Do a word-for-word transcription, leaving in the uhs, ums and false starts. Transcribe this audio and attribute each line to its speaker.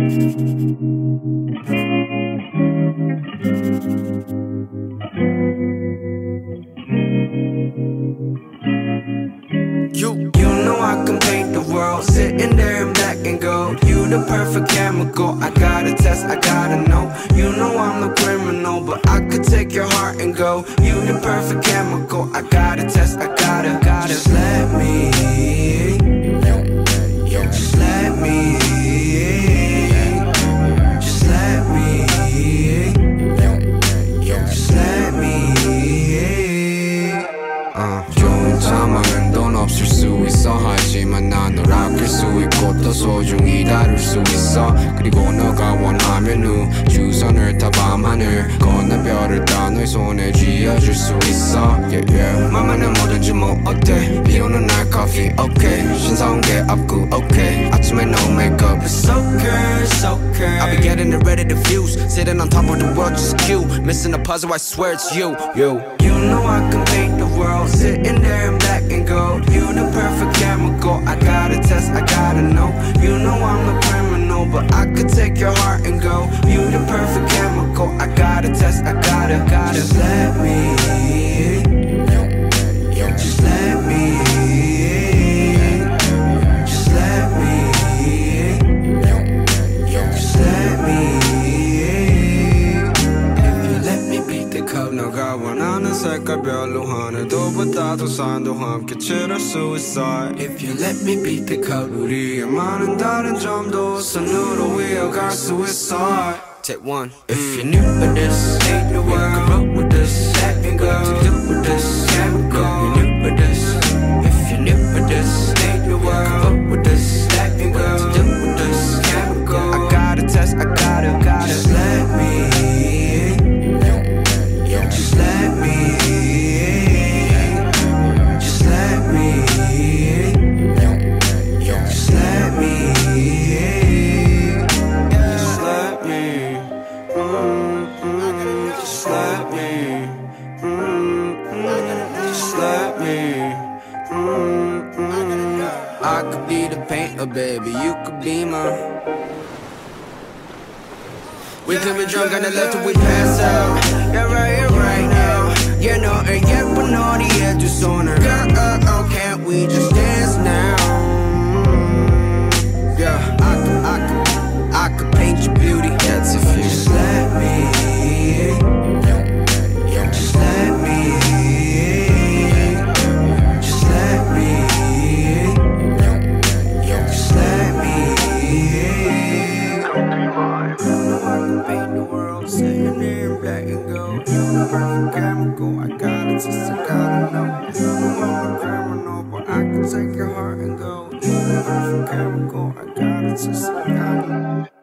Speaker 1: You, you know I can paint the world, sitting there in black and gold. You the perfect chemical, I gotta test, I gotta know. You know I'm the criminal, but I could take your heart and go. You the perfect chemical, I gotta test, I gotta, gotta. Just let me, just let me, just let me, just let me. uh. 좋은 상황은 돈 없을 수 있어 하지만 난 널 아낄 수 있고 또 소중히 다룰 수 있어. 그리고 너가 원하면 우주선을 타 밤하늘 건너 별을 따 너의 손에 쥐어줄 수 있어. yeah, yeah. 맘에는 뭐든지 뭐 어때 비 오는 날 커피 okay 신사온 게 없고 okay 아침에 no makeup it's okay it's okay I'll be getting it ready to fuse sitting on top of the world just cute missing a puzzle I swear it's you you you know I can paint the world sitting there in black and gold. You the perfect chemical, I gotta test, I gotta know. You know I'm the criminal, but I could take your heart and go. You the perfect chemical, I gotta test, I gotta, gotta. Just let me, just let me, just let me, just let me. If you let me beat the cup, 너가 원하는 색깔 별로 하늘도보다도 산도 함께 칠할 수 있어. If you let me beat the cup, 우리의 많은 다른 점도 선으로 이어갈 수 있어. Take one. If you're new with this, ain't the world. You can roll with this, let me go. To do with this, can't go. If you're new with this, if you're new with this, ain't the world. You can roll with this, let me go. To do with this, can't go. I gotta test, I gotta, gotta. Just let me, just let me, just let me, just let me, just let me. Mm-mm, just let me, mm-mm, just let me, mm-mm. I could be the painter, baby, you could be my. We could be drunk on the left till we pass out. Yeah, right here, right now. Yeah, no, and yet, but no, the edge is on her. Girl, uh, oh, can't we just dance now? Yeah, I could, I could, I could paint your beauty. That's if you just let me, just let me, just let me, just let me. Paint the world, sitting there in black and gold. You the perfect chemical, I gotta test, I gotta know. You know I'm a criminal, but I can take your heart and go. You the perfect chemical, I gotta test, I gotta know.